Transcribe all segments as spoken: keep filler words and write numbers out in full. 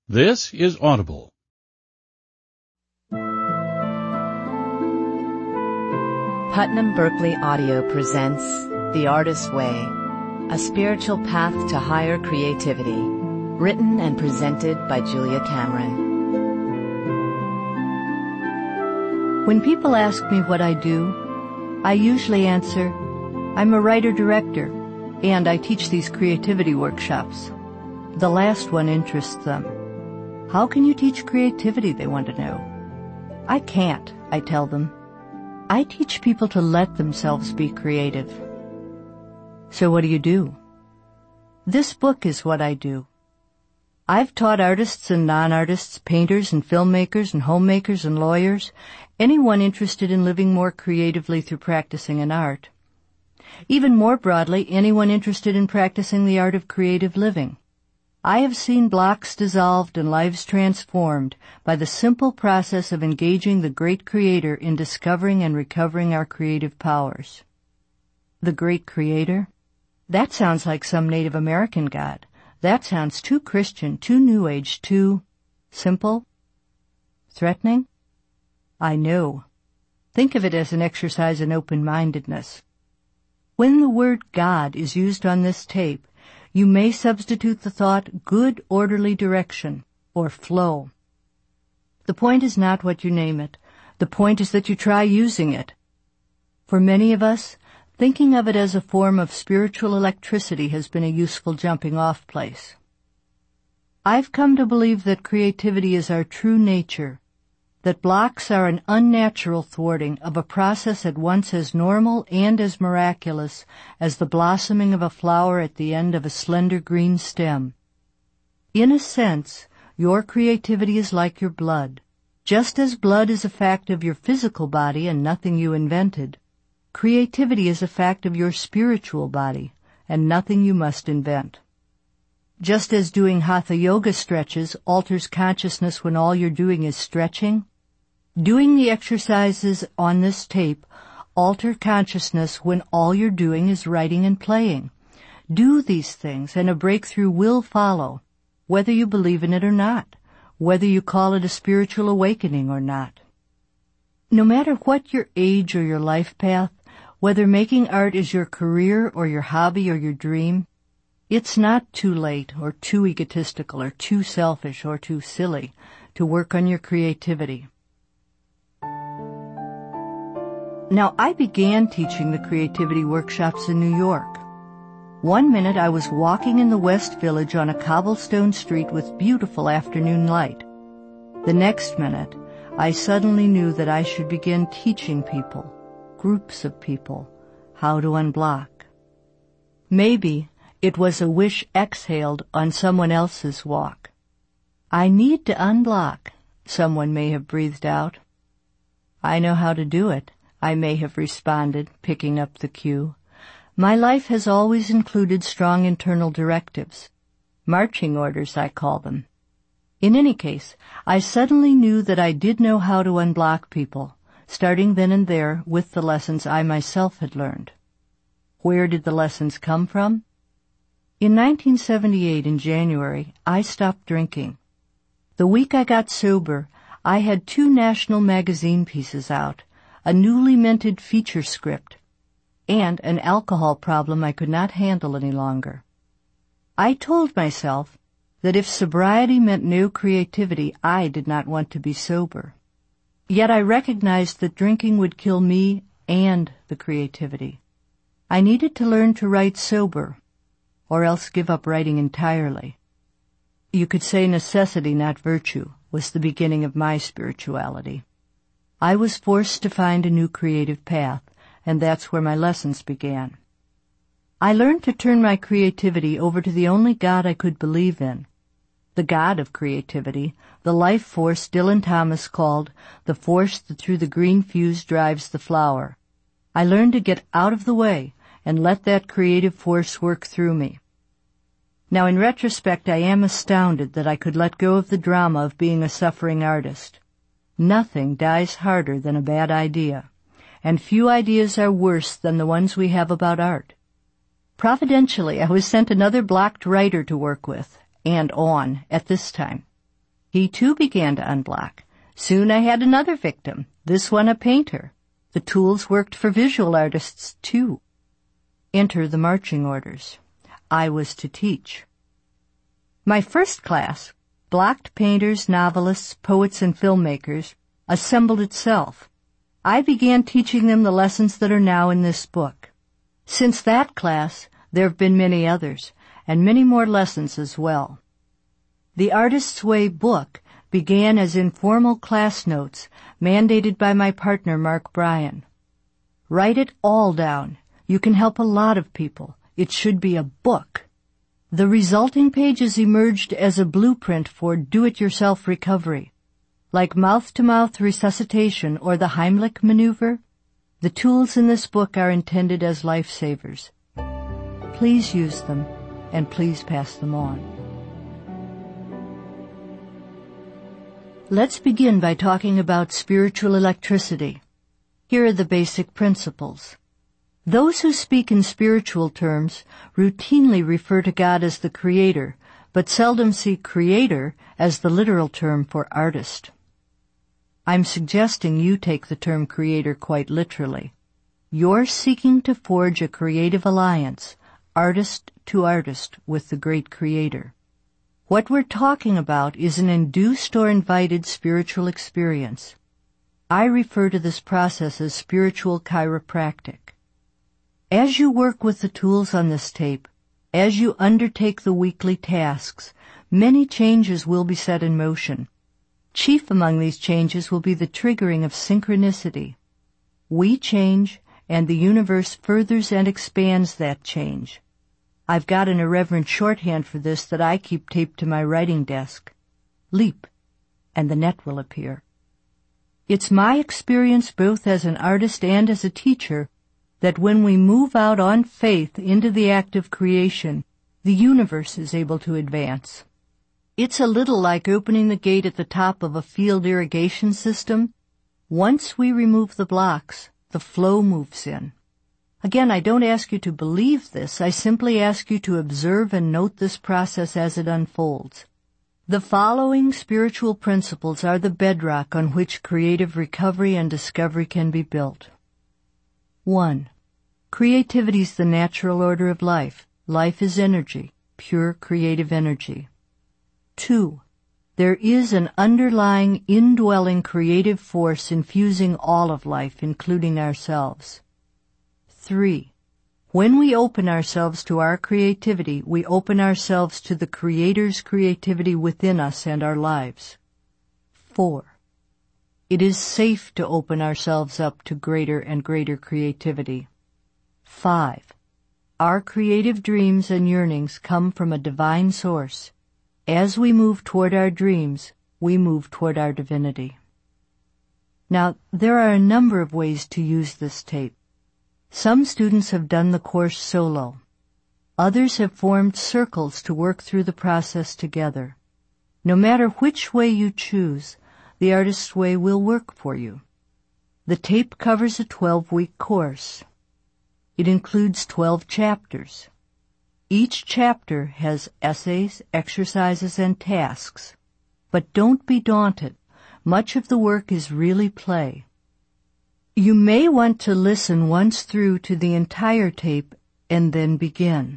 This is Audible. Putnam Berkeley Audio presents The Artist's Way, a spiritual path to higher creativity, written and presented by Julia Cameron. When people ask me what I do, I usually answer, I'm a writer-director, and I teach these creativity workshops. The last one interests them. How can you teach creativity, they want to know. I can't, I tell them. I teach people to let themselves be creative. So what do you do? This book is what I do. I've taught artists and non-artists, painters and filmmakers and homemakers and lawyers, anyone interested in living more creatively through practicing an art. Even more broadly, anyone interested in practicing the art of creative living. I have seen blocks dissolved and lives transformed by the simple process of engaging the great Creator in discovering and recovering our creative powers. The great Creator? That sounds like some Native American god. That sounds too Christian, too New Age, too simple, threatening. I know. Think of it as an exercise in open-mindedness. When the word God is used on this tape, you may substitute the thought good orderly direction or flow. The point is not what you name it. The point is that you try using it. For many of us, thinking of it as a form of spiritual electricity has been a useful jumping-off place. I've come to believe that creativity is our true nature, that blocks are an unnatural thwarting of a process at once as normal and as miraculous as the blossoming of a flower at the end of a slender green stem. In a sense, your creativity is like your blood. Just as blood is a fact of your physical body and nothing you invented, creativity is a fact of your spiritual body and nothing you must invent. Just as doing hatha yoga stretches alters consciousness when all you're doing is stretching, doing the exercises on this tape alter consciousness when all you're doing is writing and playing. Do these things and a breakthrough will follow, whether you believe in it or not, whether you call it a spiritual awakening or not. No matter what your age or your life path, whether making art is your career or your hobby or your dream, it's not too late or too egotistical or too selfish or too silly to work on your creativity. Now, I began teaching the creativity workshops in New York. One minute I was walking in the West Village on a cobblestone street with beautiful afternoon light. The next minute, I suddenly knew that I should begin teaching people, groups of people, how to unblock. Maybe it was a wish exhaled on someone else's walk. I need to unblock, someone may have breathed out. I know how to do it, I may have responded, picking up the cue. My life has always included strong internal directives. Marching orders, I call them. In any case, I suddenly knew that I did know how to unblock people, starting then and there with the lessons I myself had learned. Where did the lessons come from? In nineteen seventy-eight, in January, I stopped drinking. The week I got sober, I had two national magazine pieces out, a newly minted feature script, and an alcohol problem I could not handle any longer. I told myself that if sobriety meant no creativity, I did not want to be sober. Yet I recognized that drinking would kill me and the creativity. I needed to learn to write sober, or else give up writing entirely. You could say necessity, not virtue, was the beginning of my spirituality. I was forced to find a new creative path, and that's where my lessons began. I learned to turn my creativity over to the only God I could believe in, the God of creativity, the life force Dylan Thomas called the force that through the green fuse drives the flower. I learned to get out of the way and let that creative force work through me. Now, in retrospect, I am astounded that I could let go of the drama of being a suffering artist. Nothing dies harder than a bad idea, and few ideas are worse than the ones we have about art. Providentially, I was sent another blocked writer to work with, and on, at this time. He too began to unblock. Soon I had another victim, this one a painter. The tools worked for visual artists too. Enter the marching orders. I was to teach. My first class, blocked painters, novelists, poets, and filmmakers, assembled itself. I began teaching them the lessons that are now in this book. Since that class, there have been many others, and many more lessons as well. The Artist's Way book began as informal class notes mandated by my partner Mark Bryan. Write it all down. You can help a lot of people. It should be a book. The resulting pages emerged as a blueprint for do-it-yourself recovery. Like mouth-to-mouth resuscitation or the Heimlich maneuver, the tools in this book are intended as lifesavers. Please use them, and please pass them on. Let's begin by talking about spiritual electricity. Here are the basic principles. Those who speak in spiritual terms routinely refer to God as the Creator, but seldom see Creator as the literal term for artist. I'm suggesting you take the term Creator quite literally. You're seeking to forge a creative alliance, artist to artist, with the great Creator. What we're talking about is an induced or invited spiritual experience. I refer to this process as spiritual chiropractic. As you work with the tools on this tape, as you undertake the weekly tasks, many changes will be set in motion. Chief among these changes will be the triggering of synchronicity. We change, and the universe furthers and expands that change. I've got an irreverent shorthand for this that I keep taped to my writing desk. Leap, and the net will appear. It's my experience both as an artist and as a teacher that when we move out on faith into the act of creation, the universe is able to advance. It's a little like opening the gate at the top of a field irrigation system. Once we remove the blocks, the flow moves in. Again, I don't ask you to believe this. I simply ask you to observe and note this process as it unfolds. The following spiritual principles are the bedrock on which creative recovery and discovery can be built. One. Creativity is the natural order of life. Life is energy, pure creative energy. Two. There is an underlying, indwelling creative force infusing all of life, including ourselves. Three. When we open ourselves to our creativity, we open ourselves to the Creator's creativity within us and our lives. Four. It is safe to open ourselves up to greater and greater creativity. Five. Our creative dreams and yearnings come from a divine source. As we move toward our dreams, we move toward our divinity. Now, there are a number of ways to use this tape. Some students have done the course solo. Others have formed circles to work through the process together. No matter which way you choose, the Artist's Way will work for you. The tape covers a twelve-week course. It includes twelve chapters. Each chapter has essays, exercises, and tasks. But don't be daunted. Much of the work is really play. You may want to listen once through to the entire tape and then begin.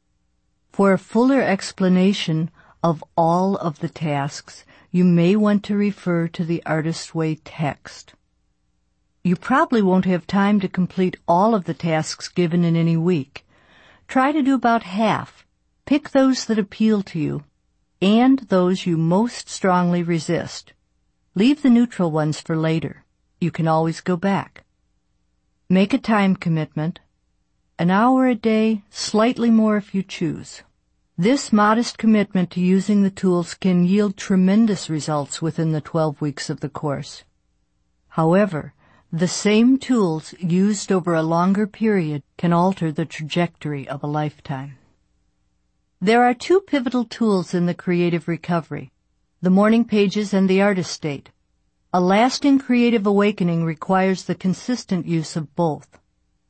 For a fuller explanation of all of the tasks, you may want to refer to the Artist's Way text. You probably won't have time to complete all of the tasks given in any week. Try to do about half. Pick those that appeal to you and those you most strongly resist. Leave the neutral ones for later. You can always go back. Make a time commitment. An hour a day, slightly more if you choose. This modest commitment to using the tools can yield tremendous results within the twelve weeks of the course. However, the same tools used over a longer period can alter the trajectory of a lifetime. There are two pivotal tools in the creative recovery, the morning pages and the artist state. A lasting creative awakening requires the consistent use of both.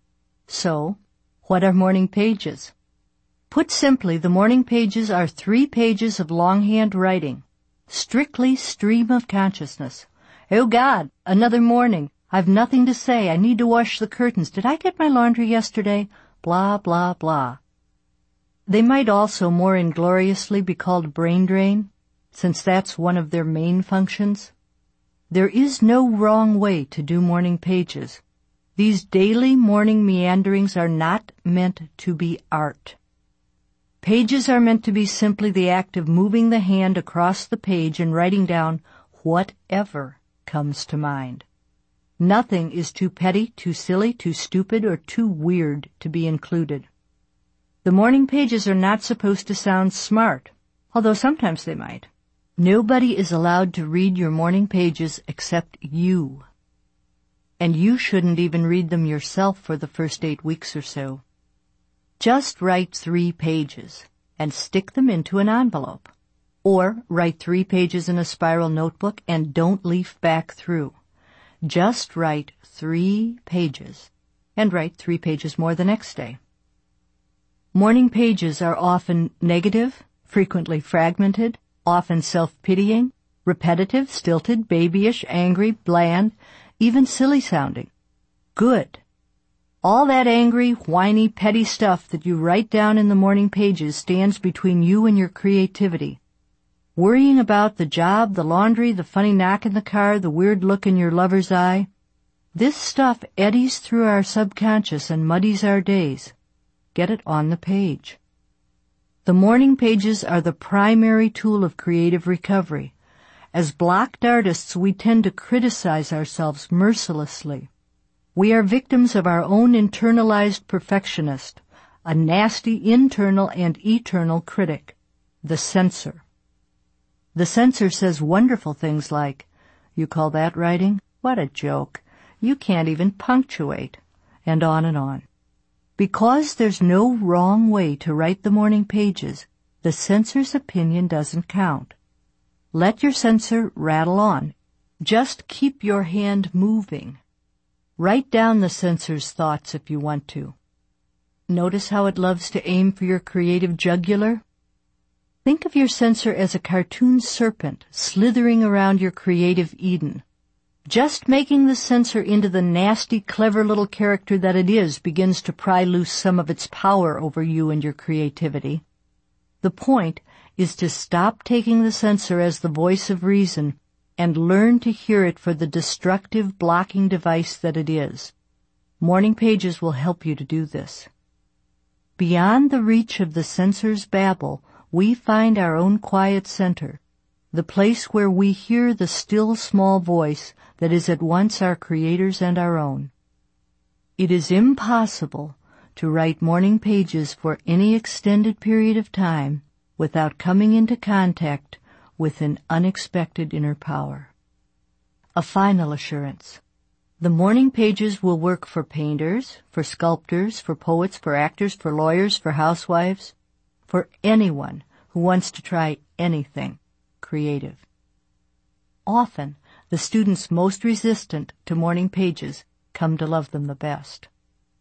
So, what are morning pages? Put simply, the morning pages are three pages of longhand writing. Strictly stream of consciousness. Oh God, another morning. I've nothing to say. I need to wash the curtains. Did I get my laundry yesterday? Blah, blah, blah. They might also more ingloriously be called brain drain, since that's one of their main functions. There is no wrong way to do morning pages. These daily morning meanderings are not meant to be art. Pages are meant to be simply the act of moving the hand across the page and writing down whatever comes to mind. Nothing is too petty, too silly, too stupid, or too weird to be included. The morning pages are not supposed to sound smart, although sometimes they might. Nobody is allowed to read your morning pages except you. And you shouldn't even read them yourself for the first eight weeks or so. Just write three pages and stick them into an envelope. Or write three pages in a spiral notebook and don't leaf back through. Just write three pages and write three pages more the next day. Morning pages are often negative, frequently fragmented, often self-pitying, repetitive, stilted, babyish, angry, bland, even silly-sounding. Good. All that angry, whiny, petty stuff that you write down in the morning pages stands between you and your creativity. Worrying about the job, the laundry, the funny knock in the car, the weird look in your lover's eye. This stuff eddies through our subconscious and muddies our days. Get it on the page. The morning pages are the primary tool of creative recovery. As blocked artists, we tend to criticize ourselves mercilessly. We are victims of our own internalized perfectionist, a nasty internal and eternal critic, the censor. The censor says wonderful things like, "You call that writing? What a joke. You can't even punctuate," and on and on. Because there's no wrong way to write the morning pages, the censor's opinion doesn't count. Let your censor rattle on. Just keep your hand moving. Write down the censor's thoughts if you want to. Notice how it loves to aim for your creative jugular? Think of your censor as a cartoon serpent slithering around your creative Eden. Just making the censor into the nasty, clever little character that it is begins to pry loose some of its power over you and your creativity. The point is to stop taking the censor as the voice of reason and learn to hear it for the destructive blocking device that it is. Morning pages will help you to do this. Beyond the reach of the censor's babble, we find our own quiet center, the place where we hear the still small voice that is at once our creator's and our own. It is impossible to write morning pages for any extended period of time without coming into contact with an unexpected inner power. A final assurance. The morning pages will work for painters, for sculptors, for poets, for actors, for lawyers, for housewives, for anyone who wants to try anything creative. Often, the students most resistant to morning pages come to love them the best.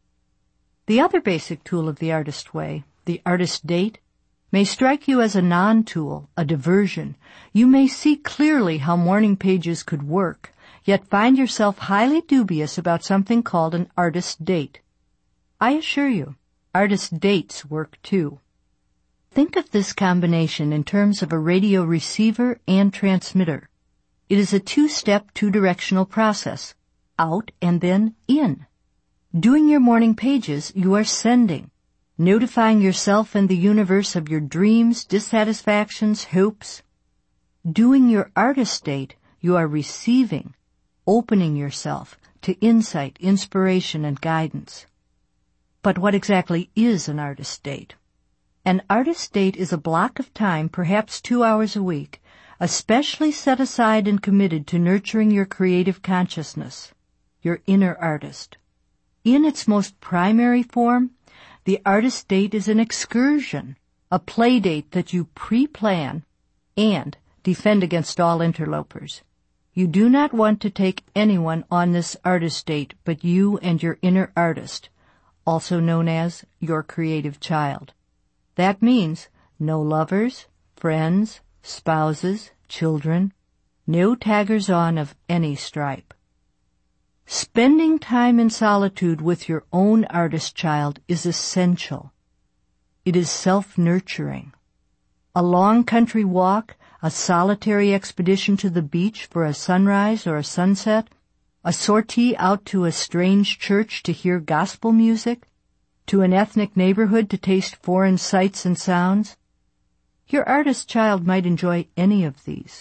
The other basic tool of the artist way, the artist date, may strike you as a non-tool, a diversion. You may see clearly how morning pages could work, yet find yourself highly dubious about something called an artist date. I assure you, artist dates work too. Think of this combination in terms of a radio receiver and transmitter. It is a two-step, two-directional process, out and then in. Doing your morning pages, you are sending, notifying yourself and the universe of your dreams, dissatisfactions, hopes. Doing your artist date, you are receiving, opening yourself to insight, inspiration, and guidance. But what exactly is an artist date? An artist date is a block of time, perhaps two hours a week, especially set aside and committed to nurturing your creative consciousness, your inner artist. In its most primary form, the artist date is an excursion, a play date that you pre-plan and defend against all interlopers. You do not want to take anyone on this artist date but you and your inner artist, also known as your creative child. That means no lovers, friends, spouses, Children, no taggers on of any stripe. Spending time in solitude with your own artist child is essential. It is self-nurturing. A long country walk, a solitary expedition to the beach for a sunrise or a sunset, a sortie out to a strange church to hear gospel music, to an ethnic neighborhood to taste foreign sights and sounds. Your artist child might enjoy any of these.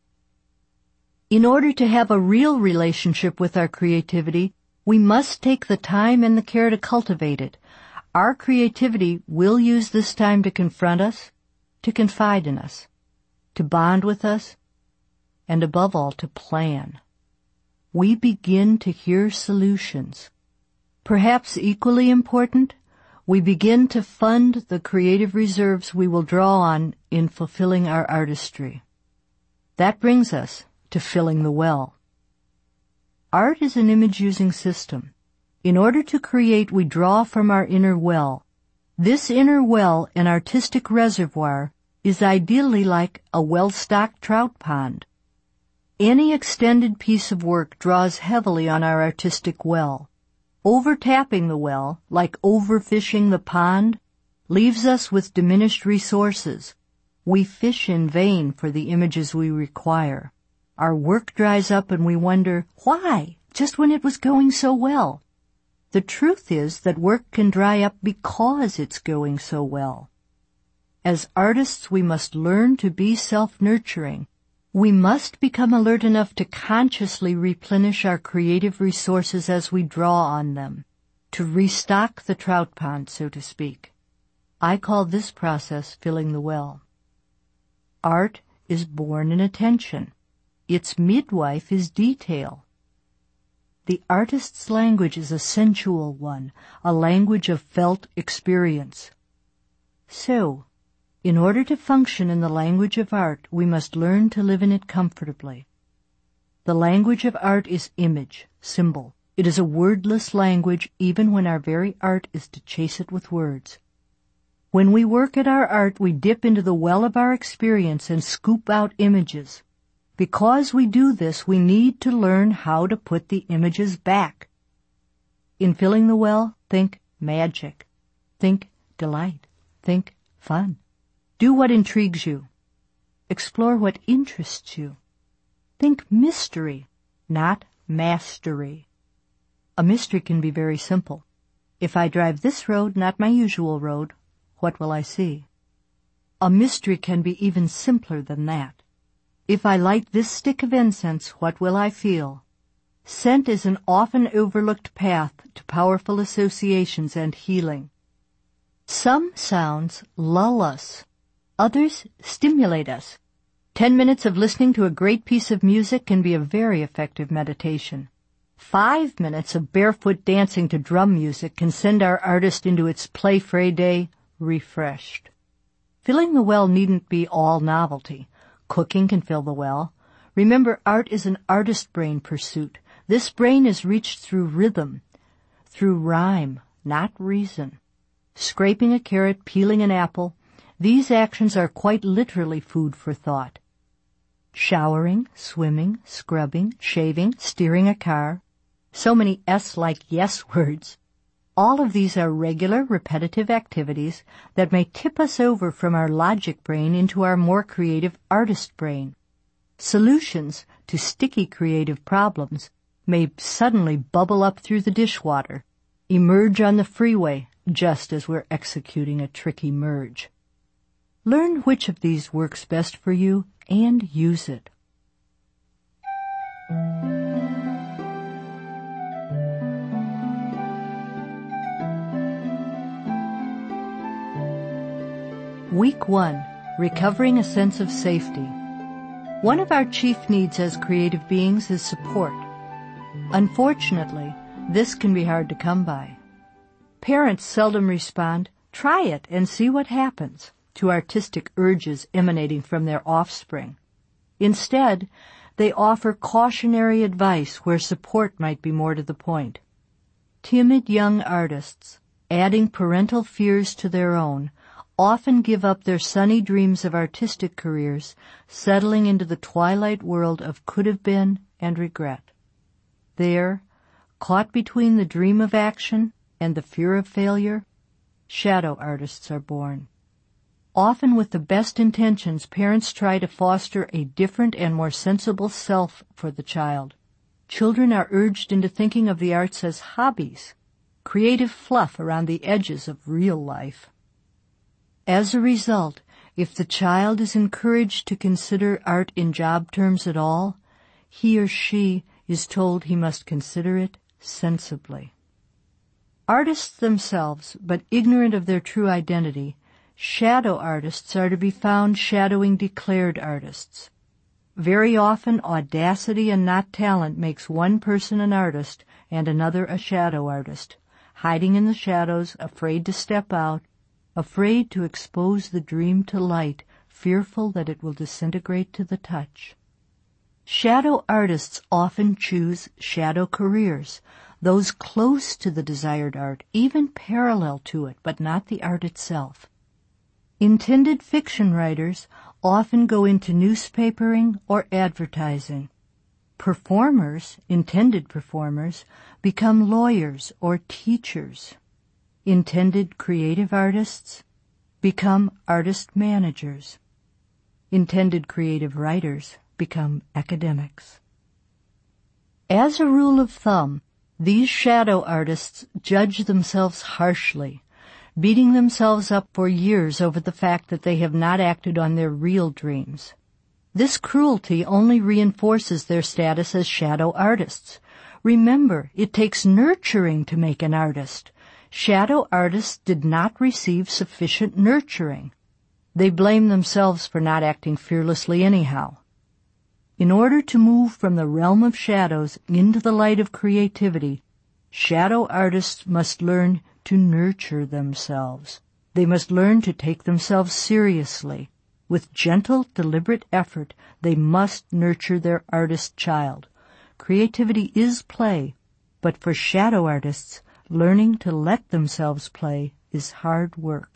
In order to have a real relationship with our creativity, we must take the time and the care to cultivate it. Our creativity will use this time to confront us, to confide in us, to bond with us, and above all, to plan. We begin to hear solutions. Perhaps equally important, we begin to fund the creative reserves we will draw on in fulfilling our artistry. That brings us to filling the well. Art is an image-using system. In order to create, we draw from our inner well. This inner well, an artistic reservoir, is ideally like a well-stocked trout pond. Any extended piece of work draws heavily on our artistic well. Overtapping the well, like overfishing the pond, leaves us with diminished resources. We fish in vain for the images we require. Our work dries up and we wonder, why, just when it was going so well? The truth is that work can dry up because it's going so well. As artists, we must learn to be self-nurturing. We must become alert enough to consciously replenish our creative resources as we draw on them, to restock the trout pond, so to speak. I call this process filling the well. Art is born in attention. Its midwife is detail. The artist's language is a sensual one, a language of felt experience. So, in order to function in the language of art, we must learn to live in it comfortably. The language of art is image, symbol. It is a wordless language even when our very art is to chase it with words. When we work at our art, we dip into the well of our experience and scoop out images. Because we do this, we need to learn how to put the images back. In filling the well, think magic. Think delight. Think fun. Do what intrigues you. Explore what interests you. Think mystery, not mastery. A mystery can be very simple. If I drive this road, not my usual road, what will I see? A mystery can be even simpler than that. If I light this stick of incense, what will I feel? Scent is an often overlooked path to powerful associations and healing. Some sounds lull us. Others stimulate us. Ten minutes of listening to a great piece of music can be a very effective meditation. Five minutes of barefoot dancing to drum music can send our artist into its play-fray day refreshed. Filling the well needn't be all novelty. Cooking can fill the well. Remember, art is an artist brain pursuit. This brain is reached through rhythm, through rhyme, not reason. Scraping a carrot, peeling an apple, these actions are quite literally food for thought. Showering, swimming, scrubbing, shaving, steering a car. So many S-like yes words. All of these are regular, repetitive activities that may tip us over from our logic brain into our more creative artist brain. Solutions to sticky creative problems may suddenly bubble up through the dishwater, emerge on the freeway just as we're executing a tricky merge. Learn which of these works best for you and use it. Week one, Recovering a Sense of Safety. One of our chief needs as creative beings is support. Unfortunately, this can be hard to come by. Parents seldom respond, "Try it and see what happens," to artistic urges emanating from their offspring. Instead, they offer cautionary advice where support might be more to the point. Timid young artists, adding parental fears to their own, often give up their sunny dreams of artistic careers, settling into the twilight world of could-have been and regret. There, caught between the dream of action and the fear of failure, shadow artists are born. Often with the best intentions, parents try to foster a different and more sensible self for the child. Children are urged into thinking of the arts as hobbies, creative fluff around the edges of real life. As a result, if the child is encouraged to consider art in job terms at all, he or she is told he must consider it sensibly. Artists themselves, but ignorant of their true identity, shadow artists are to be found shadowing declared artists. Very often, audacity and not talent makes one person an artist and another a shadow artist, hiding in the shadows, afraid to step out, afraid to expose the dream to light, fearful that it will disintegrate to the touch. Shadow artists often choose shadow careers, those close to the desired art, even parallel to it, but not the art itself. Intended fiction writers often go into newspapering or advertising. Performers, intended performers, become lawyers or teachers. Intended creative artists become artist managers. Intended creative writers become academics. As a rule of thumb, these shadow artists judge themselves harshly, beating themselves up for years over the fact that they have not acted on their real dreams. This cruelty only reinforces their status as shadow artists. Remember, it takes nurturing to make an artist. Shadow artists did not receive sufficient nurturing. They blame themselves for not acting fearlessly anyhow. In order to move from the realm of shadows into the light of creativity, shadow artists must learn to nurture themselves. They must learn to take themselves seriously. With gentle, deliberate effort, they must nurture their artist child. Creativity is play, but for shadow artists, learning to let themselves play is hard work.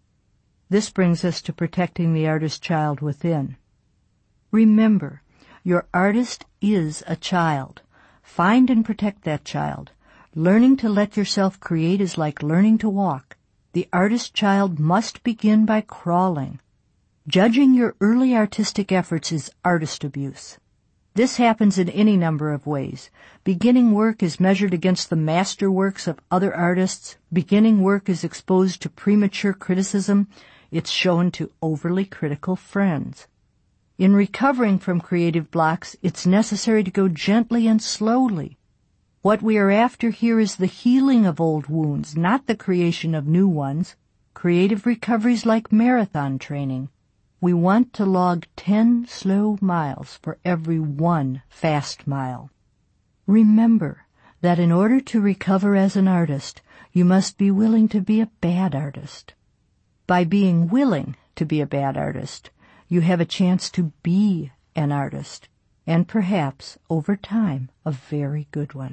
This brings us to protecting the artist child within. Remember, your artist is a child. Find and protect that child. Learning to let yourself create is like learning to walk. The artist child must begin by crawling. Judging your early artistic efforts is artist abuse. This happens in any number of ways. Beginning work is measured against the masterworks of other artists. Beginning work is exposed to premature criticism. It's shown to overly critical friends. In recovering from creative blocks, it's necessary to go gently and slowly. What we are after here is the healing of old wounds, not the creation of new ones. Creative recovery is like marathon training. We want to log ten slow miles for every one fast mile. Remember that in order to recover as an artist, you must be willing to be a bad artist. By being willing to be a bad artist, you have a chance to be an artist, and perhaps, over time, a very good one.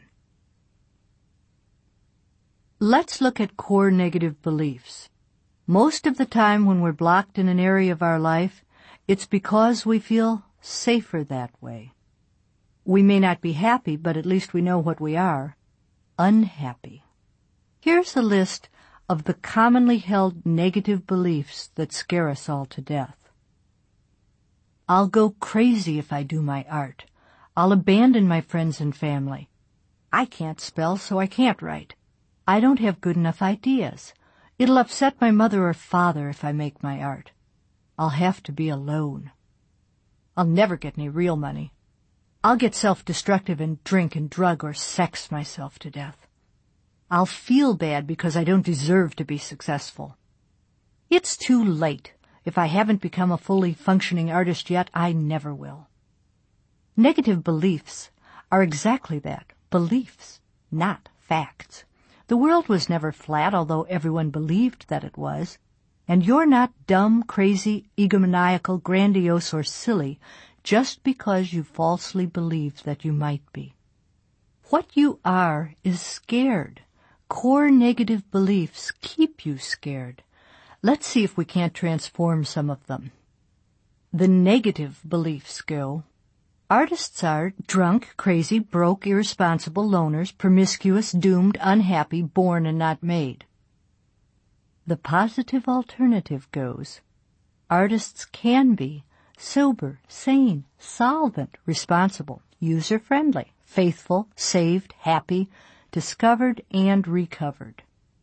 Let's look at core negative beliefs. Most of the time when we're blocked in an area of our life, it's because we feel safer that way. We may not be happy, but at least we know what we are. Unhappy. Here's a list of the commonly held negative beliefs that scare us all to death. I'll go crazy if I do my art. I'll abandon my friends and family. I can't spell, so I can't write. I don't have good enough ideas. It'll upset my mother or father if I make my art. I'll have to be alone. I'll never get any real money. I'll get self-destructive and drink and drug or sex myself to death. I'll feel bad because I don't deserve to be successful. It's too late. If I haven't become a fully functioning artist yet, I never will. Negative beliefs are exactly that, beliefs, not facts. The world was never flat, although everyone believed that it was. And you're not dumb, crazy, egomaniacal, grandiose, or silly just because you falsely believe that you might be. What you are is scared. Core negative beliefs keep you scared. Let's see if we can't transform some of them. The negative beliefs go: artists are drunk, crazy, broke, irresponsible, loners, promiscuous, doomed, unhappy, born and not made. The positive alternative goes: artists can be sober, sane, solvent, responsible, user-friendly, faithful, saved, happy, discovered, and recovered.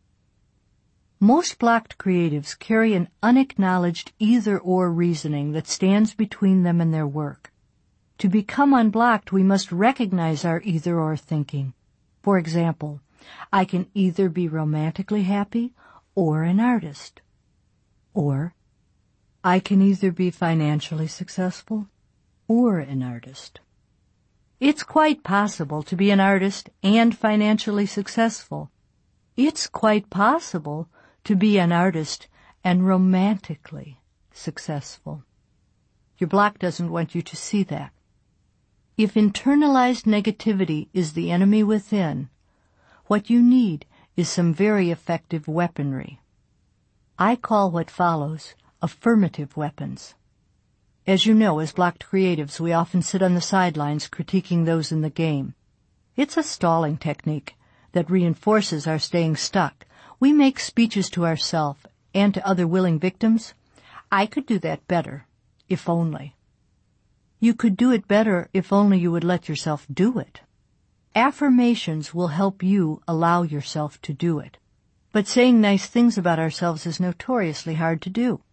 Most blocked creatives carry an unacknowledged either-or reasoning that stands between them and their work. To become unblocked, we must recognize our either-or thinking. For example, I can either be romantically happy or an artist. Or, I can either be financially successful or an artist. It's quite possible to be an artist and financially successful. It's quite possible to be an artist and romantically successful. Your block doesn't want you to see that. If internalized negativity is the enemy within, what you need is some very effective weaponry. I call what follows affirmative weapons. As you know, as blocked creatives, we often sit on the sidelines critiquing those in the game. It's a stalling technique that reinforces our staying stuck. We make speeches to ourselves and to other willing victims. I could do that better, if only. You could do it better if only you would let yourself do it. Affirmations will help you allow yourself to do it. But saying nice things about ourselves is notoriously hard to do.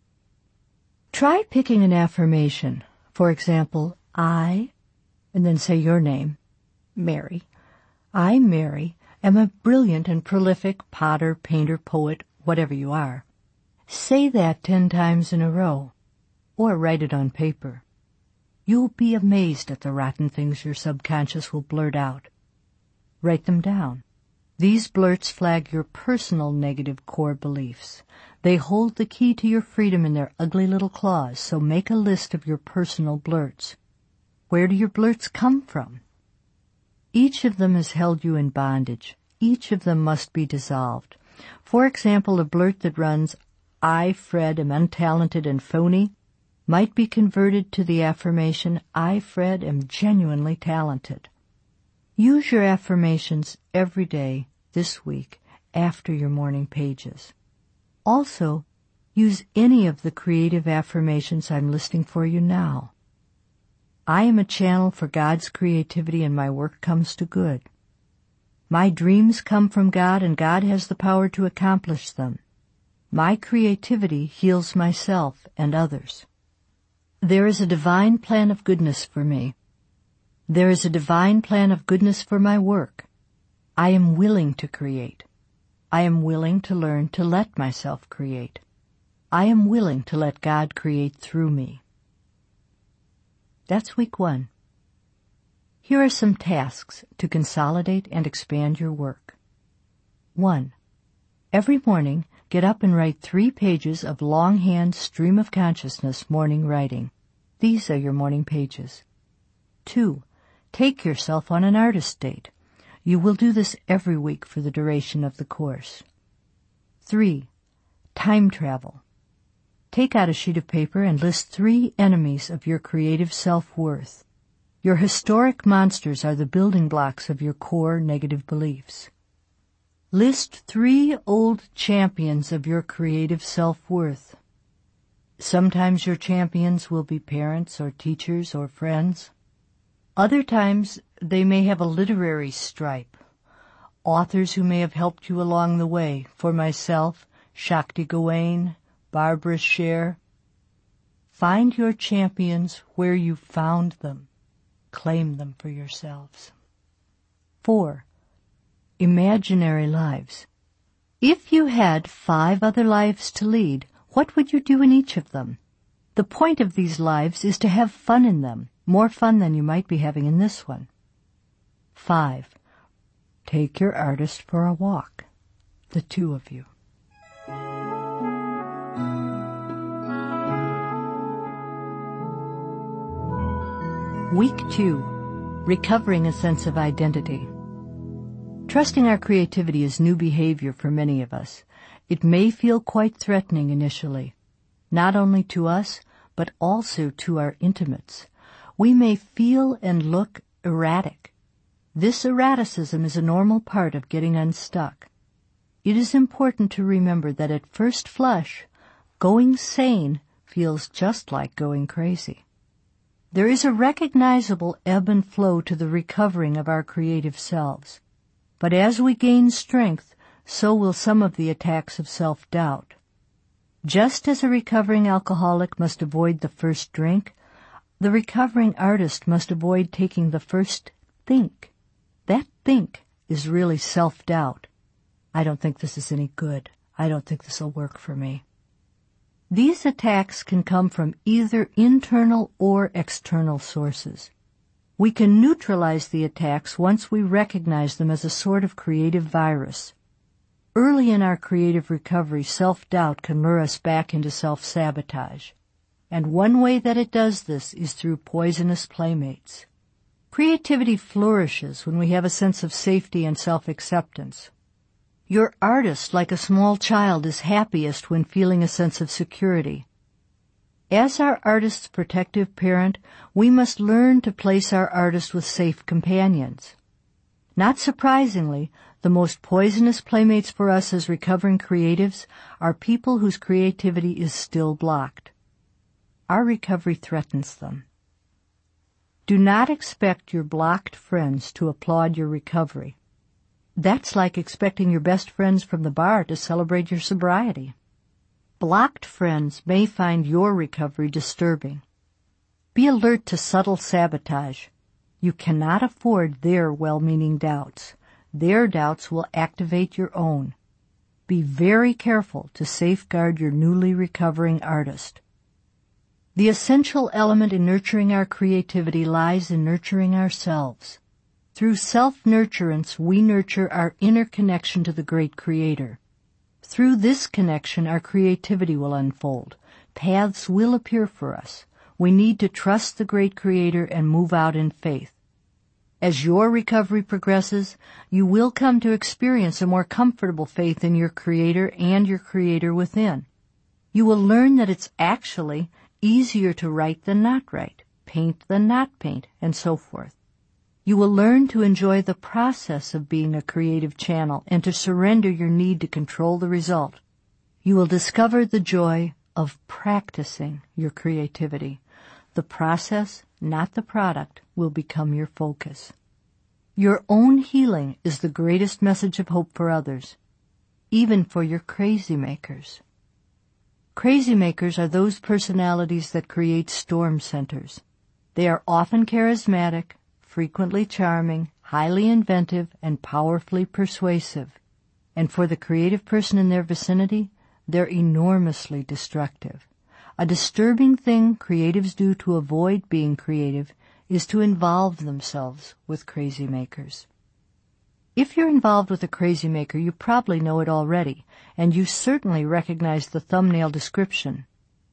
Try picking an affirmation. For example, I, and then say your name, Mary. I, Mary, am a brilliant and prolific potter, painter, poet, whatever you are. Say that ten times in a row, or write it on paper. You'll be amazed at the rotten things your subconscious will blurt out. Write them down. These blurts flag your personal negative core beliefs. They hold the key to your freedom in their ugly little claws, so make a list of your personal blurts. Where do your blurts come from? Each of them has held you in bondage. Each of them must be dissolved. For example, a blurt that runs, I, Fred, am untalented and phony, might be converted to the affirmation, I, Fred, am genuinely talented. Use your affirmations every day this week after your morning pages. Also, use any of the creative affirmations I'm listing for you now. I am a channel for God's creativity and my work comes to good. My dreams come from God and God has the power to accomplish them. My creativity heals myself and others. There is a divine plan of goodness for me. There is a divine plan of goodness for my work. I am willing to create. I am willing to learn to let myself create. I am willing to let God create through me. That's week one. Here are some tasks to consolidate and expand your work. One. Every morning, get up and write three pages of longhand stream of consciousness morning writing. These are your morning pages. Two. Take yourself on an artist date. You will do this every week for the duration of the course. Three. Time travel. Take out a sheet of paper and list three enemies of your creative self-worth. Your historic monsters are the building blocks of your core negative beliefs. List three old champions of your creative self-worth. Sometimes your champions will be parents or teachers or friends. Other times they may have a literary stripe. Authors who may have helped you along the way. For myself, Shakti Gawain, Barbara Sher. Find your champions where you found them. Claim them for yourselves. Four. Imaginary lives. If you had five other lives to lead, what would you do in each of them? The point of these lives is to have fun in them, more fun than you might be having in this one. Five. Take your artist for a walk, the two of you. Week two. Recovering a sense of identity. Trusting our creativity is new behavior for many of us. It may feel quite threatening initially, not only to us, but also to our intimates. We may feel and look erratic. This erraticism is a normal part of getting unstuck. It is important to remember that at first flush, going sane feels just like going crazy. There is a recognizable ebb and flow to the recovering of our creative selves. But as we gain strength, so will some of the attacks of self-doubt. Just as a recovering alcoholic must avoid the first drink, the recovering artist must avoid taking the first think. That think is really self-doubt. I don't think this is any good. I don't think this will work for me. These attacks can come from either internal or external sources. We can neutralize the attacks once we recognize them as a sort of creative virus. Early in our creative recovery, self-doubt can lure us back into self-sabotage. And one way that it does this is through poisonous playmates. Creativity flourishes when we have a sense of safety and self-acceptance. Your artist, like a small child, is happiest when feeling a sense of security. As our artist's protective parent, we must learn to place our artist with safe companions. Not surprisingly, the most poisonous playmates for us as recovering creatives are people whose creativity is still blocked. Our recovery threatens them. Do not expect your blocked friends to applaud your recovery. That's like expecting your best friends from the bar to celebrate your sobriety. Blocked friends may find your recovery disturbing. Be alert to subtle sabotage. You cannot afford their well-meaning doubts. Their doubts will activate your own. Be very careful to safeguard your newly recovering artist. The essential element in nurturing our creativity lies in nurturing ourselves. Through self-nurturance, we nurture our inner connection to the great Creator. Through this connection, our creativity will unfold. Paths will appear for us. We need to trust the great Creator and move out in faith. As your recovery progresses, you will come to experience a more comfortable faith in your Creator and your Creator within. You will learn that it's actually easier to write than not write, paint than not paint, and so forth. You will learn to enjoy the process of being a creative channel and to surrender your need to control the result. You will discover the joy of practicing your creativity. The process, not the product, will become your focus. Your own healing is the greatest message of hope for others, even for your crazy makers. Crazy makers are those personalities that create storm centers. They are often charismatic, frequently charming, highly inventive, and powerfully persuasive. And for the creative person in their vicinity, they're enormously destructive. A disturbing thing creatives do to avoid being creative is to involve themselves with crazy makers. If you're involved with a crazy maker, you probably know it already, and you certainly recognize the thumbnail description.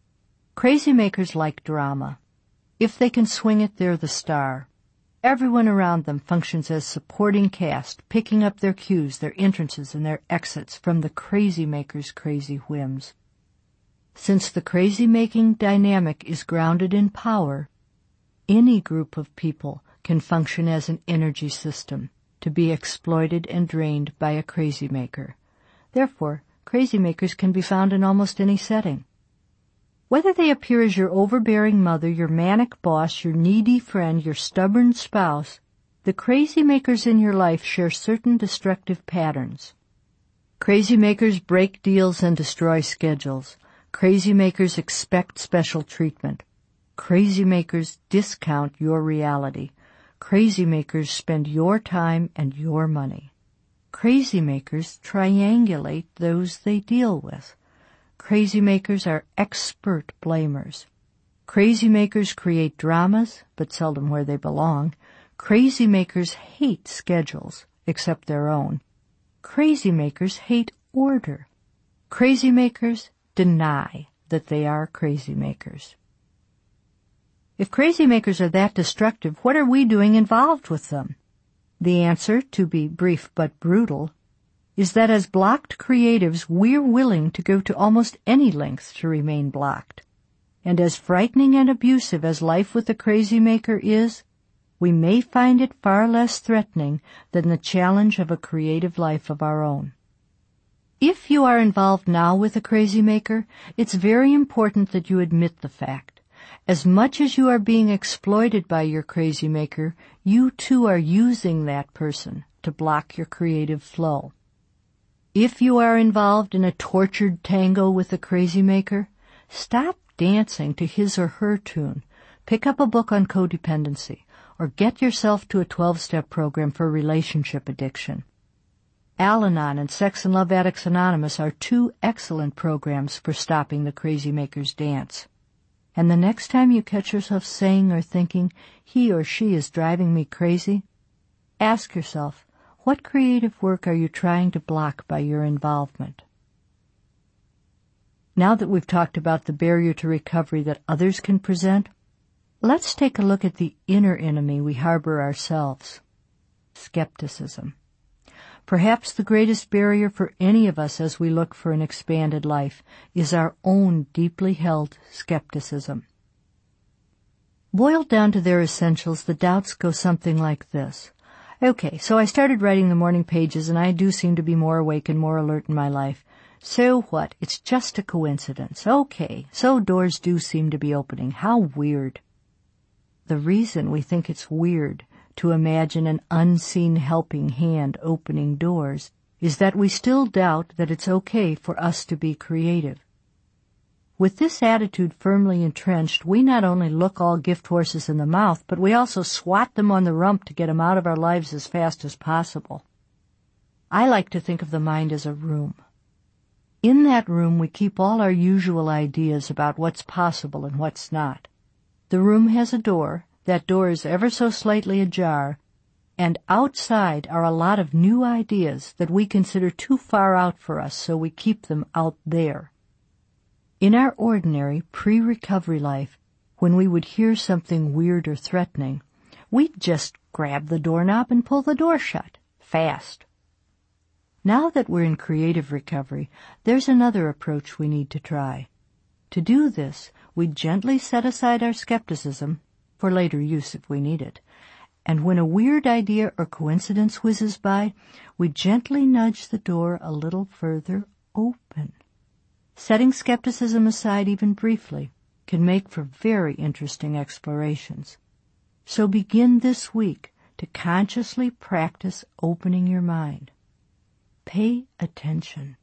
Crazy makers like drama. If they can swing it, they're the star. Everyone around them functions as supporting cast, picking up their cues, their entrances, and their exits from the crazy maker's crazy whims. Since the crazy-making dynamic is grounded in power, any group of people can function as an energy system to be exploited and drained by a crazy maker. Therefore, crazy makers can be found in almost any setting. Whether they appear as your overbearing mother, your manic boss, your needy friend, your stubborn spouse, the crazy makers in your life share certain destructive patterns. Crazy makers break deals and destroy schedules. Crazy makers expect special treatment. Crazy makers discount your reality. Crazy makers spend your time and your money. Crazy makers triangulate those they deal with. Crazy makers are expert blamers. Crazy makers create dramas, but seldom where they belong. Crazy makers hate schedules, except their own. Crazy makers hate order. Crazy makers deny that they are crazy makers. If crazy makers are that destructive, what are we doing involved with them? The answer, to be brief but brutal, is that as blocked creatives, we're willing to go to almost any length to remain blocked. And as frightening and abusive as life with the crazy maker is, we may find it far less threatening than the challenge of a creative life of our own. If you are involved now with a crazy maker, it's very important that you admit the fact. As much as you are being exploited by your crazy maker, you too are using that person to block your creative flow. If you are involved in a tortured tango with a crazy maker, stop dancing to his or her tune. Pick up a book on codependency, or get yourself to a twelve-step program for relationship addiction. Al-Anon and Sex and Love Addicts Anonymous are two excellent programs for stopping the crazy maker's dance. And the next time you catch yourself saying or thinking, he or she is driving me crazy, ask yourself, what creative work are you trying to block by your involvement? Now that we've talked about the barrier to recovery that others can present, let's take a look at the inner enemy we harbor ourselves: skepticism. Perhaps the greatest barrier for any of us as we look for an expanded life is our own deeply held skepticism. Boiled down to their essentials, the doubts go something like this. Okay, so I started writing the morning pages, and I do seem to be more awake and more alert in my life. So what? It's just a coincidence. Okay, so doors do seem to be opening. How weird. The reason we think it's weird to imagine an unseen helping hand opening doors is that we still doubt that it's okay for us to be creative. With this attitude firmly entrenched, we not only look all gift horses in the mouth, but we also swat them on the rump to get them out of our lives as fast as possible. I like to think of the mind as a room. In that room, we keep all our usual ideas about what's possible and what's not. The room has a door. That door is ever so slightly ajar, and outside are a lot of new ideas that we consider too far out for us, so we keep them out there. In our ordinary pre-recovery life, when we would hear something weird or threatening, we'd just grab the doorknob and pull the door shut, fast. Now that we're in creative recovery, there's another approach we need to try. To do this, we gently set aside our skepticism, for later use if we need it, and when a weird idea or coincidence whizzes by, we gently nudge the door a little further open. Setting skepticism aside even briefly can make for very interesting explorations. So begin this week to consciously practice opening your mind. Pay attention.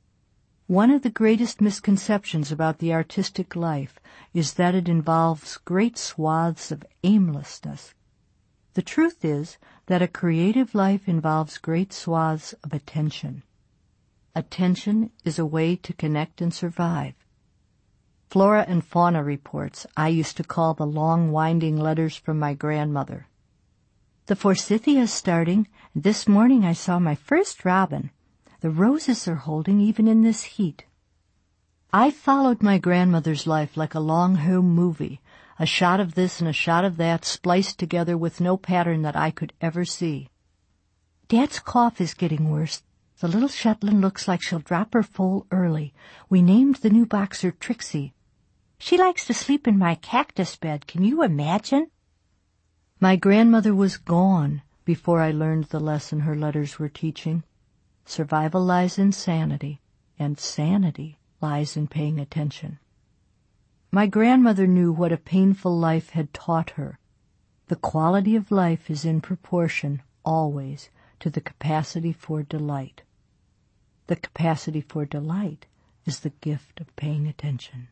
One of the greatest misconceptions about the artistic life is that it involves great swaths of aimlessness. The truth is that a creative life involves great swaths of attention. Attention is a way to connect and survive. Flora and fauna reports I used to call the long winding letters from my grandmother. The forsythia is starting, and this morning I saw my first robin. The roses are holding even in this heat. I followed my grandmother's life like a long home movie, a shot of this and a shot of that spliced together with no pattern that I could ever see. Dad's cough is getting worse. The little Shetland looks like she'll drop her foal early. We named the new boxer Trixie. She likes to sleep in my cactus bed. Can you imagine? My grandmother was gone before I learned the lesson her letters were teaching. Survival lies in sanity, and sanity lies in paying attention. My grandmother knew what a painful life had taught her. The quality of life is in proportion, always, to the capacity for delight. The capacity for delight is the gift of paying attention.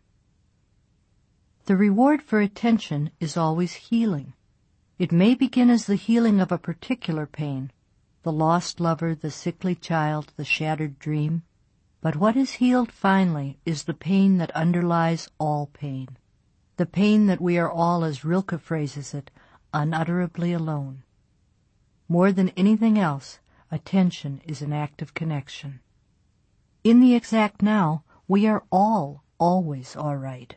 The reward for attention is always healing. It may begin as the healing of a particular pain, the lost lover, the sickly child, the shattered dream. But what is healed finally is the pain that underlies all pain, the pain that we are all, as Rilke phrases it, unutterably alone. More than anything else, attention is an act of connection. In the exact now, we are all always all right.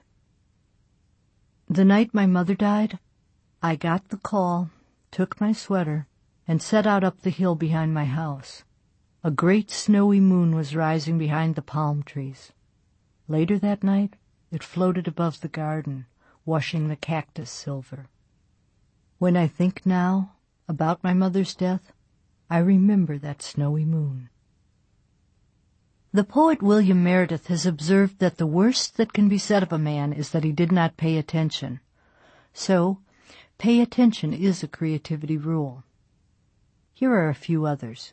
The night my mother died, I got the call, took my sweater, and set out up the hill behind my house. A great snowy moon was rising behind the palm trees. Later that night, it floated above the garden, washing the cactus silver. When I think now about my mother's death, I remember that snowy moon. The poet William Meredith has observed that the worst that can be said of a man is that he did not pay attention. So, pay attention is a creativity rule. Here are a few others.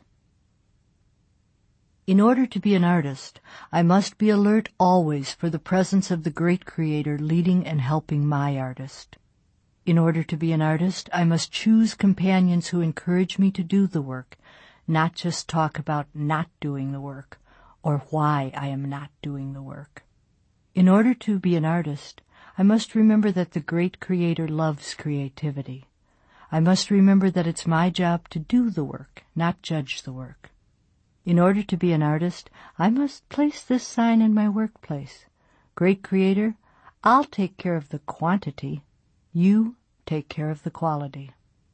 In order to be an artist, I must be alert always for the presence of the great Creator leading and helping my artist. In order to be an artist, I must choose companions who encourage me to do the work, not just talk about not doing the work, or why I am not doing the work. In order to be an artist, I must remember that the great Creator loves creativity. I must remember that it's my job to do the work, not judge the work. In order to be an artist, I must place this sign in my workplace. Great Creator, I'll take care of the quantity. You take care of the quality.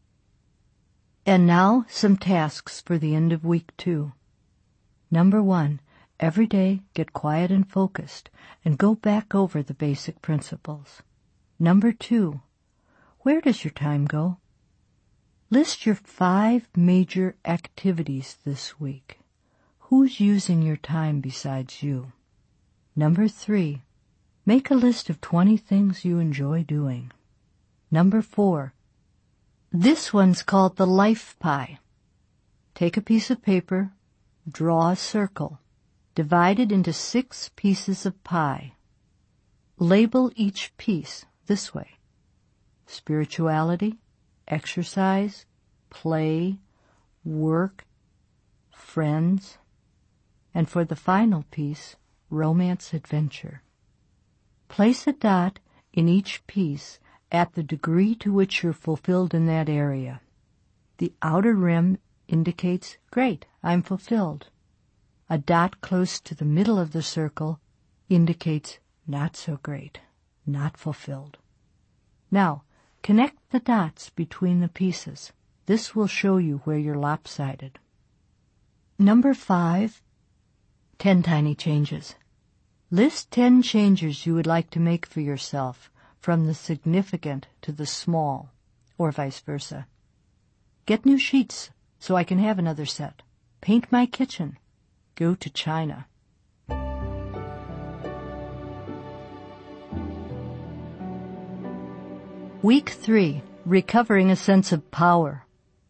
And now, some tasks for the end of week two. Number one, every day get quiet and focused and go back over the basic principles. Number two, where does your time go? List your five major activities this week. Who's using your time besides you? Number three, make a list of twenty things you enjoy doing. Number four, this one's called the life pie. Take a piece of paper, draw a circle, divide it into six pieces of pie. Label each piece this way: spirituality, exercise, play, work, friends, and for the final piece, romance adventure. Place a dot in each piece at the degree to which you're fulfilled in that area. The outer rim indicates, great, I'm fulfilled. A dot close to the middle of the circle indicates, not so great, not fulfilled. Now, connect the dots between the pieces. This will show you where you're lopsided. Number five, ten tiny changes. List ten changes you would like to make for yourself, from the significant to the small, or vice versa. Get new sheets so I can have another set. Paint my kitchen. Go to China. Week three, recovering a sense of power.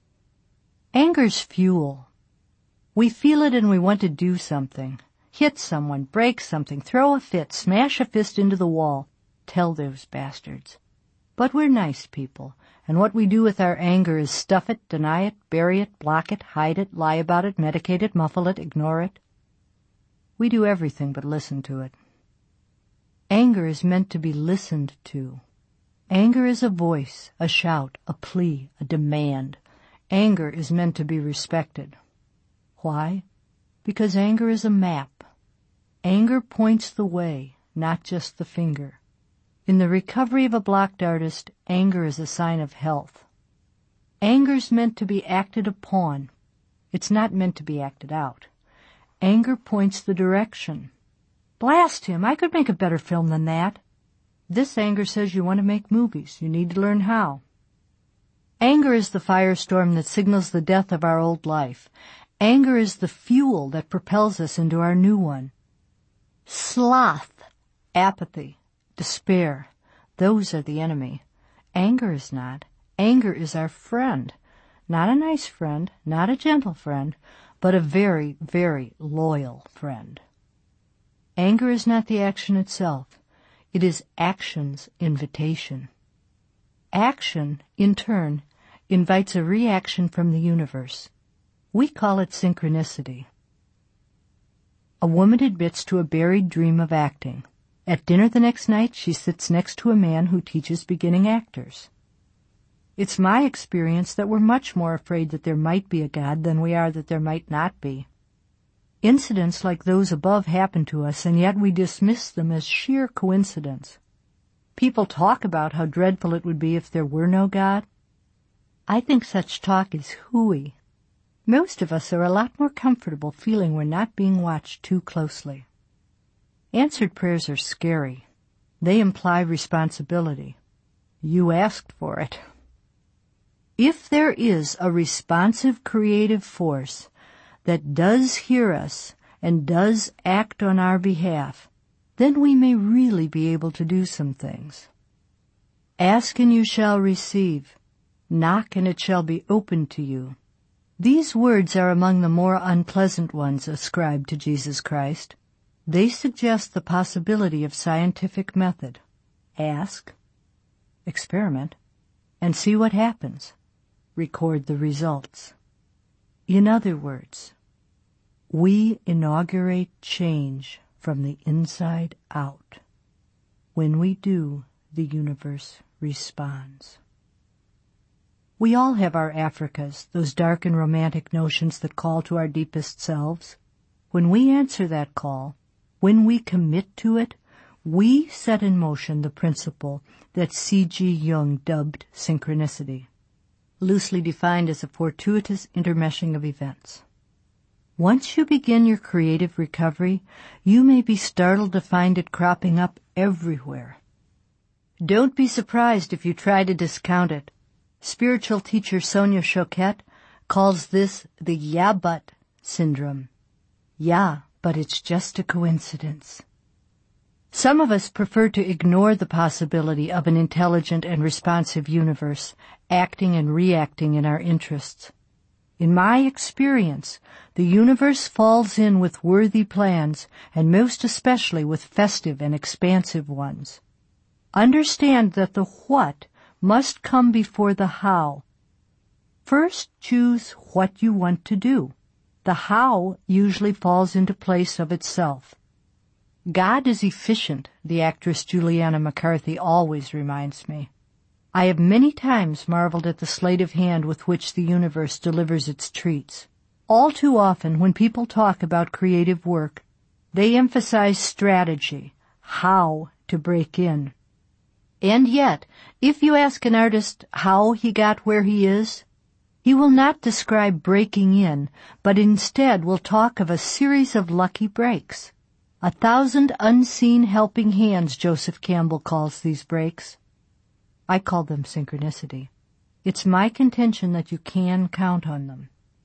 Anger's fuel. We feel it and we want to do something. Hit someone, break something, throw a fit, smash a fist into the wall. Tell those bastards. But we're nice people, and what we do with our anger is stuff it, deny it, bury it, block it, hide it, lie about it, medicate it, muffle it, ignore it. We do everything but listen to it. Anger is meant to be listened to. Anger is a voice, a shout, a plea, a demand. Anger is meant to be respected. Why? Because anger is a map. Anger points the way, not just the finger. In the recovery of a blocked artist, anger is a sign of health. Anger's meant to be acted upon. It's not meant to be acted out. Anger points the direction. Blast him! I could make a better film than that. This anger says you want to make movies. You need to learn how. Anger is the firestorm that signals the death of our old life. Anger is the fuel that propels us into our new one. Sloth, apathy, despair, those are the enemy. Anger is not. Anger is our friend. Not a nice friend, not a gentle friend, but a very, very loyal friend. Anger is not the action itself. It is action's invitation. Action, in turn, invites a reaction from the universe. We call it synchronicity. A woman admits to a buried dream of acting. At dinner the next night, she sits next to a man who teaches beginning actors. It's my experience that we're much more afraid that there might be a God than we are that there might not be. Incidents like those above happen to us, and yet we dismiss them as sheer coincidence. People talk about how dreadful it would be if there were no God. I think such talk is hooey. Most of us are a lot more comfortable feeling we're not being watched too closely. Answered prayers are scary. They imply responsibility. You asked for it. If there is a responsive creative force that does hear us and does act on our behalf, then we may really be able to do some things. Ask and you shall receive. Knock and it shall be opened to you. These words are among the more unpleasant ones ascribed to Jesus Christ. They suggest the possibility of scientific method. Ask, experiment, and see what happens. Record the results. In other words, we inaugurate change from the inside out. When we do, the universe responds. We all have our Africas, those dark and romantic notions that call to our deepest selves. When we answer that call, when we commit to it, we set in motion the principle that C G Jung dubbed synchronicity, loosely defined as a fortuitous intermeshing of events. Once you begin your creative recovery, you may be startled to find it cropping up everywhere. Don't be surprised if you try to discount it. Spiritual teacher Sonia Choquette calls this the yeah but syndrome. Yeah, but it's just a coincidence. Some of us prefer to ignore the possibility of an intelligent and responsive universe acting and reacting in our interests. In my experience, the universe falls in with worthy plans, and most especially with festive and expansive ones. Understand that the what must come before the how. First, choose what you want to do. The how usually falls into place of itself. God is efficient, the actress Juliana McCarthy always reminds me. I have many times marveled at the sleight of hand with which the universe delivers its treats. All too often, when people talk about creative work, they emphasize strategy, how to break in. And yet, if you ask an artist how he got where he is, he will not describe breaking in, but instead will talk of a series of lucky breaks. A thousand unseen helping hands, Joseph Campbell calls these breaks. I call them synchronicity. It's my contention that you can count on them.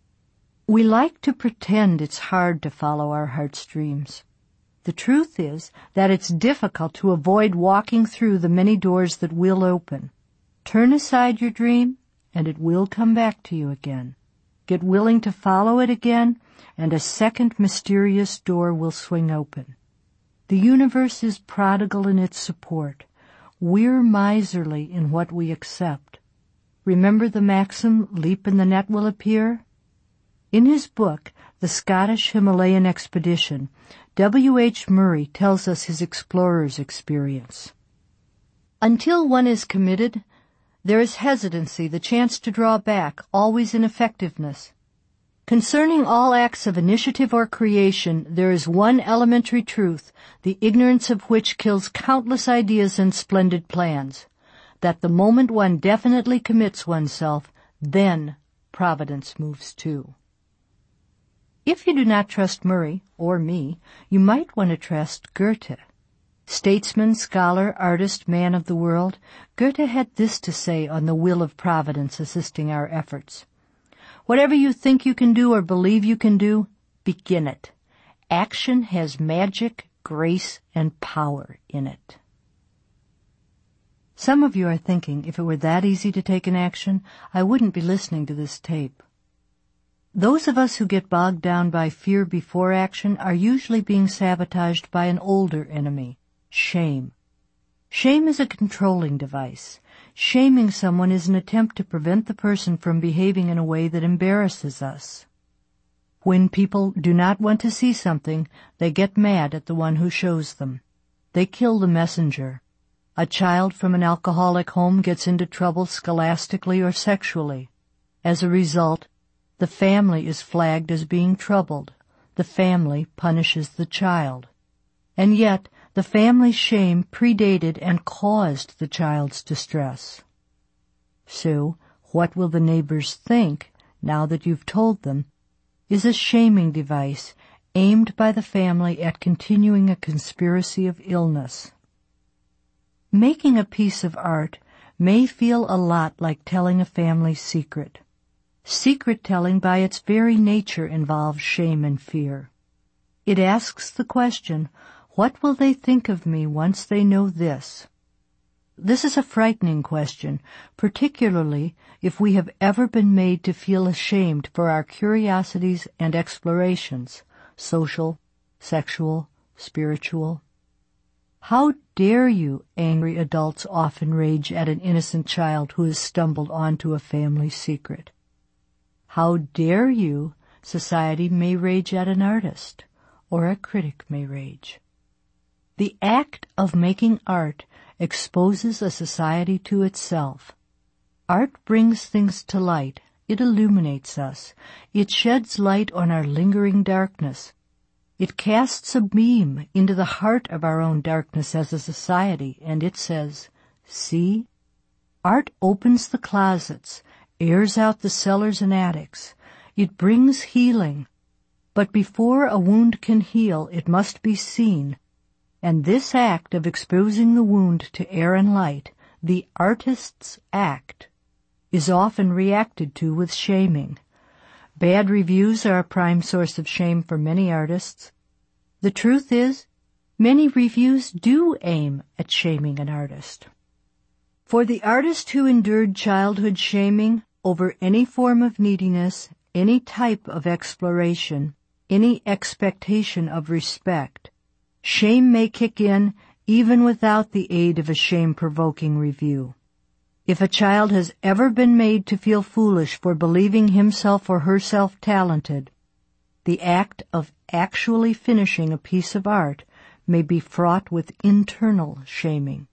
We like to pretend it's hard to follow our heartstrings. The truth is that it's difficult to avoid walking through the many doors that will open. Turn aside your dream, and it will come back to you again. Get willing to follow it again, and a second mysterious door will swing open. The universe is prodigal in its support. We're miserly in what we accept. Remember the maxim, leap and the net will appear? In his book, The Scottish Himalayan Expedition, W H Murray tells us his explorer's experience. Until one is committed, there is hesitancy, the chance to draw back, always ineffectiveness. Concerning all acts of initiative or creation, there is one elementary truth, the ignorance of which kills countless ideas and splendid plans, that the moment one definitely commits oneself, then Providence moves too. If you do not trust Murray, or me, you might want to trust Goethe. Statesman, scholar, artist, man of the world, Goethe had this to say on the will of Providence assisting our efforts. Whatever you think you can do or believe you can do, begin it. Action has magic, grace, and power in it. Some of you are thinking, if it were that easy to take an action, I wouldn't be listening to this tape. Those of us who get bogged down by fear before action are usually being sabotaged by an older enemy, shame. Shame is a controlling device. Shaming someone is an attempt to prevent the person from behaving in a way that embarrasses us. When people do not want to see something, they get mad at the one who shows them. They kill the messenger. A child from an alcoholic home gets into trouble scholastically or sexually. As a result, the family is flagged as being troubled. The family punishes the child. And yet, the family's shame predated and caused the child's distress. So, what will the neighbors think now that you've told them is a shaming device aimed by the family at continuing a conspiracy of illness. Making a piece of art may feel a lot like telling a family secret. Secret telling by its very nature involves shame and fear. It asks the question, what will they think of me once they know this? This is a frightening question, particularly if we have ever been made to feel ashamed for our curiosities and explorations, social, sexual, spiritual. How dare you, angry adults often rage at an innocent child who has stumbled onto a family secret. How dare you, society may rage at an artist, or a critic may rage. The act of making art exposes a society to itself. Art brings things to light. It illuminates us. It sheds light on our lingering darkness. It casts a beam into the heart of our own darkness as a society, and it says, see? Art opens the closets, airs out the cellars and attics. It brings healing. But before a wound can heal, it must be seen. And this act of exposing the wound to air and light, the artist's act, is often reacted to with shaming. Bad reviews are a prime source of shame for many artists. The truth is, many reviews do aim at shaming an artist. For the artist who endured childhood shaming over any form of neediness, any type of exploration, any expectation of respect, shame may kick in even without the aid of a shame-provoking review. If a child has ever been made to feel foolish for believing himself or herself talented, the act of actually finishing a piece of art may be fraught with internal shaming.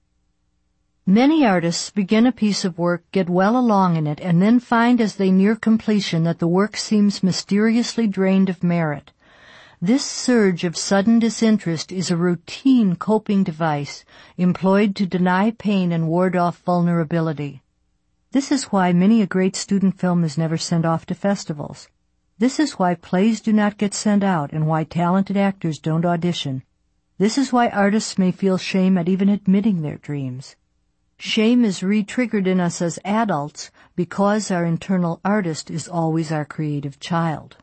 Many artists begin a piece of work, get well along in it, and then find as they near completion that the work seems mysteriously drained of merit. This surge of sudden disinterest is a routine coping device employed to deny pain and ward off vulnerability. This is why many a great student film is never sent off to festivals. This is why plays do not get sent out and why talented actors don't audition. This is why artists may feel shame at even admitting their dreams. Shame is re-triggered in us as adults because our internal artist is always our creative child.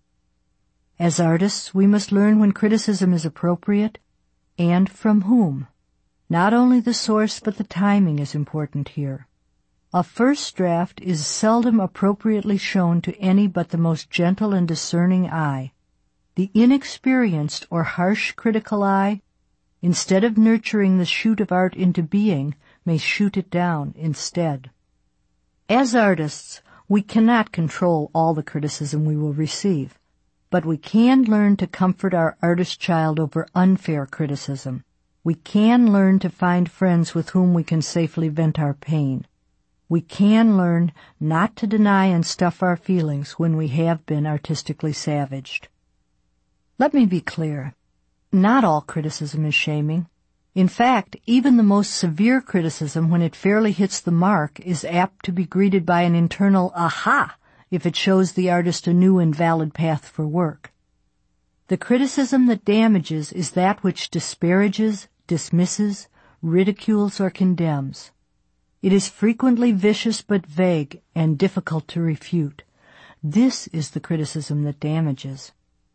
As artists, we must learn when criticism is appropriate and from whom. Not only the source, but the timing is important here. A first draft is seldom appropriately shown to any but the most gentle and discerning eye. The inexperienced or harsh critical eye, instead of nurturing the shoot of art into being, may shoot it down instead. As artists, we cannot control all the criticism we will receive, but we can learn to comfort our artist child over unfair criticism. We can learn to find friends with whom we can safely vent our pain. We can learn not to deny and stuff our feelings when we have been artistically savaged. Let me be clear. Not all criticism is shaming. In fact, even the most severe criticism, when it fairly hits the mark, is apt to be greeted by an internal aha if it shows the artist a new and valid path for work. The criticism that damages is that which disparages, dismisses, ridicules, or condemns. It is frequently vicious but vague and difficult to refute. This is the criticism that damages.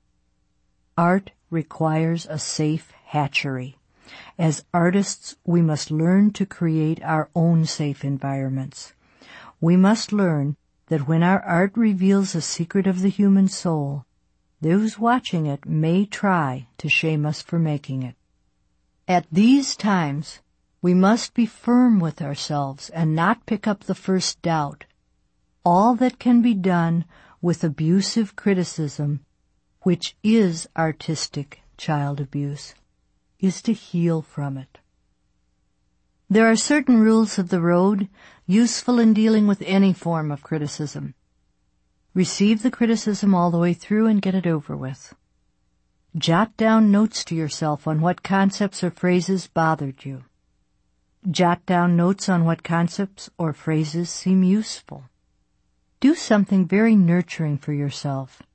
Art requires a safe hatchery. As artists, we must learn to create our own safe environments. We must learn that when our art reveals a secret of the human soul, those watching it may try to shame us for making it. At these times, we must be firm with ourselves and not pick up the first doubt. All that can be done with abusive criticism, which is artistic child abuse, is to heal from it. There are certain rules of the road useful in dealing with any form of criticism. Receive the criticism all the way through and get it over with. Jot down notes to yourself on what concepts or phrases bothered you. Jot down notes on what concepts or phrases seem useful. Do something very nurturing for yourself.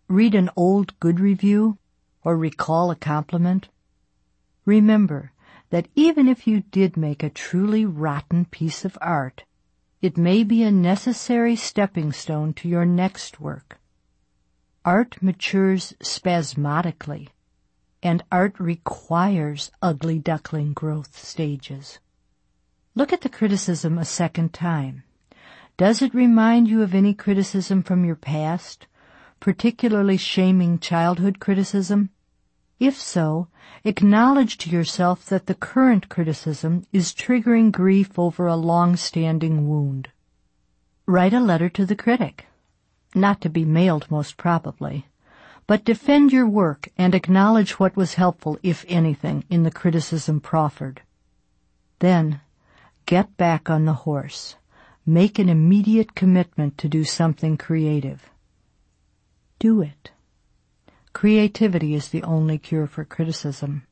read an old good review, or recall a compliment? Remember that even if you did make a truly rotten piece of art, it may be a necessary stepping stone to your next work. Art matures spasmodically, and art requires ugly duckling growth stages. Look at the criticism a second time. Does it remind you of any criticism from your past, particularly shaming childhood criticism? If so, acknowledge to yourself that the current criticism is triggering grief over a long-standing wound. Write a letter to the critic, not to be mailed most probably, but defend your work and acknowledge what was helpful, if anything, in the criticism proffered. Then, get back on the horse. Make an immediate commitment to do something creative. Do it. Creativity is the only cure for criticism.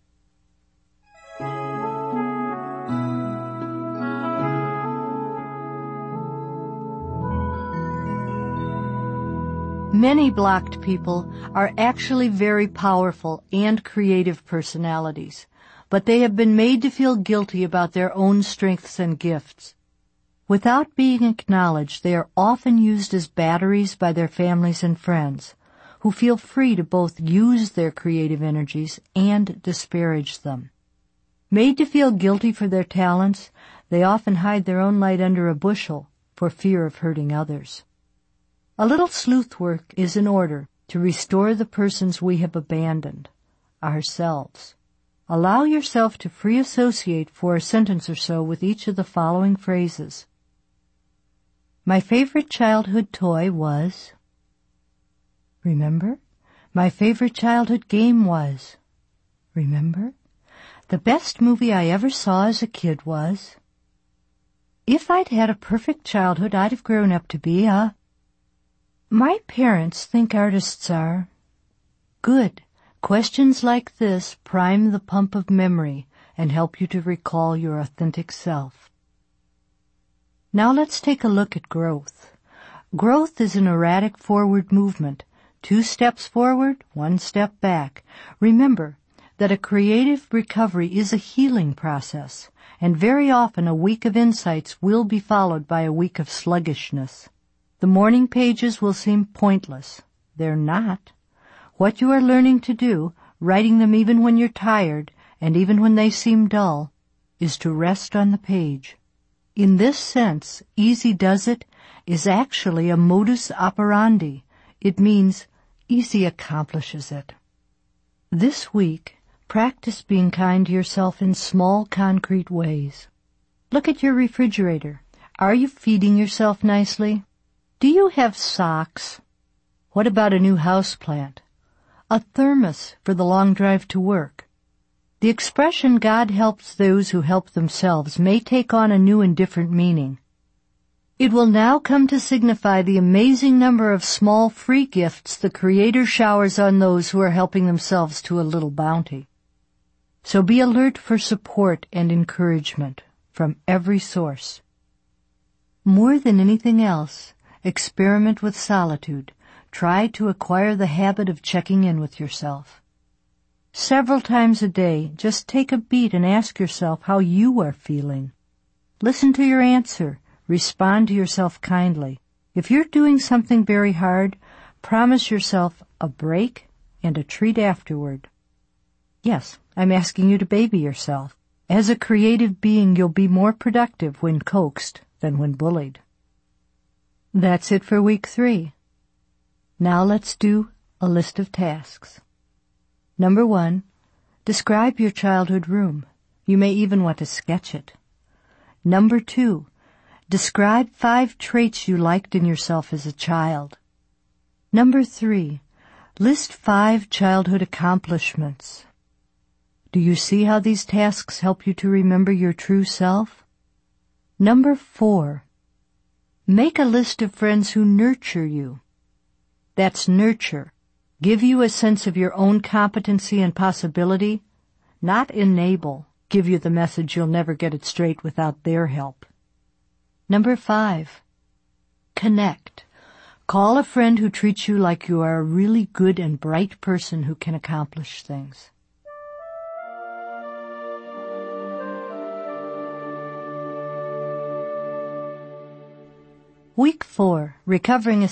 Many blocked people are actually very powerful and creative personalities, but they have been made to feel guilty about their own strengths and gifts. Without being acknowledged, they are often used as batteries by their families and friends, who feel free to both use their creative energies and disparage them. Made to feel guilty for their talents, they often hide their own light under a bushel for fear of hurting others. A little sleuth work is in order to restore the persons we have abandoned, ourselves. Allow yourself to free associate for a sentence or so with each of the following phrases. My favorite childhood toy was... Remember? My favorite childhood game was... Remember? The best movie I ever saw as a kid was... If I'd had a perfect childhood, I'd have grown up to be a... My parents think artists are... Good. Questions like this prime the pump of memory and help you to recall your authentic self. Now let's take a look at growth. Growth is an erratic forward movement. Two steps forward, one step back. Remember that a creative recovery is a healing process, and very often a week of insights will be followed by a week of sluggishness. The morning pages will seem pointless. They're not. What you are learning to do, writing them even when you're tired, and even when they seem dull, is to rest on the page. In this sense, easy does it is actually a modus operandi. It means easy accomplishes it. This week, practice being kind to yourself in small, concrete ways. Look at your refrigerator. Are you feeding yourself nicely? Do you have socks? What about a new houseplant? A thermos for the long drive to work? The expression God helps those who help themselves may take on a new and different meaning. It will now come to signify the amazing number of small free gifts the Creator showers on those who are helping themselves to a little bounty. So be alert for support and encouragement from every source. More than anything else, experiment with solitude. Try to acquire the habit of checking in with yourself. Several times a day, just take a beat and ask yourself how you are feeling. Listen to your answer. Respond to yourself kindly. If you're doing something very hard, promise yourself a break and a treat afterward. Yes, I'm asking you to baby yourself. As a creative being, you'll be more productive when coaxed than when bullied. That's it for week three. Now let's do a list of tasks. Number one, describe your childhood room. You may even want to sketch it. Number two, describe five traits you liked in yourself as a child. Number three, list five childhood accomplishments. Do you see how these tasks help you to remember your true self? Number four, make a list of friends who nurture you. That's nurture. Give you a sense of your own competency and possibility, not enable. Give you the message you'll never get it straight without their help. Number five, connect. Call a friend who treats you like you are a really good and bright person who can accomplish things. Week four, Recovering a